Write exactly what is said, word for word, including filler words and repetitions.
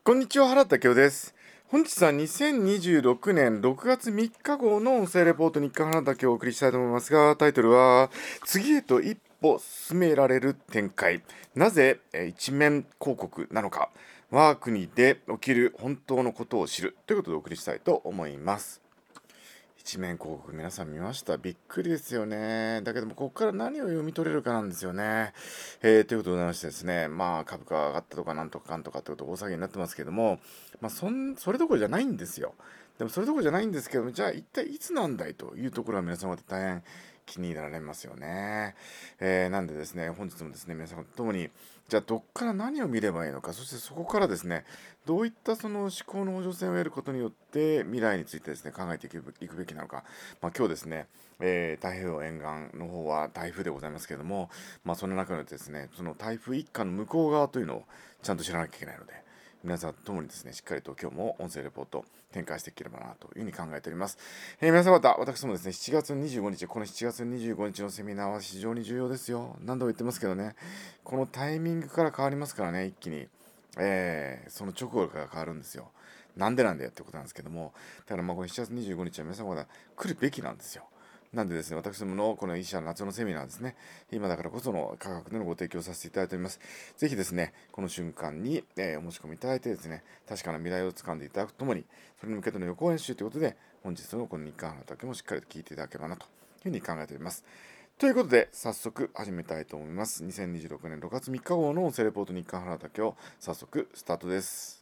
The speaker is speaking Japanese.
こんにちは、原田清です。本日はにせんにじゅうろくねんろくがつみっか号の音声レポート日刊原田清をお送りしたいと思いますが、タイトルは、次へと一歩進められる展開。なぜえー一面広告なのか。我が国で起きる本当のことを知る。ということでお送りしたいと思います。一面広告皆さん見ました？びっくりですよね。だけどもここから何を読み取れるかなんですよね。えー、ということでございましてですね、まあ株価が上がったとかなんとかかんとかってこと大騒ぎになってますけども、まあそんそれどころじゃないんですよ。でもそれどころじゃないんですけども、じゃあ一体いつなんだいというところは皆様方大変気に入られますよね。えー、なんでですね、本日もですね、皆様と共に、じゃあどっから何を見ればいいのか、そしてそこからですね、どういったその思考の補助線を得ることによって未来についてですね、考えていくいくべきなのか、まあ、今日ですね、えー太平洋沿岸の方は台風でございますけれども、まあ、その中でですね、その台風一過の向こう側というのをちゃんと知らなきゃいけないので、皆さんともにですね、しっかりと今日も音声レポート展開していければなというふうに考えております。えー皆様方、私もですね、しちがつにじゅうごにち、このしちがつにじゅうごにちのセミナーは非常に重要ですよ。何度も言ってますけどね、このタイミングから変わりますからね、一気に。えーその直後から変わるんですよ。なんでなんだよってことなんですけども、だからまあこのしちがつにじゅうごにちは皆様方来るべきなんですよ。なんでですね、私どものこの医者夏のセミナーですね、今だからこその価格でのご提供させていただいております。ぜひですね、この瞬間に、えーお申し込みいただいてですね、確かな未来を掴んでいただくとともに、それに向けての予行演習ということで、本日のこの日韓のだもしっかりと聞いていただければなというふうに考えております。ということで、早速始めたいと思います。にせんにじゅうろくねんろくがつみっか号の音声レポート日刊原田今日、早速スタートです。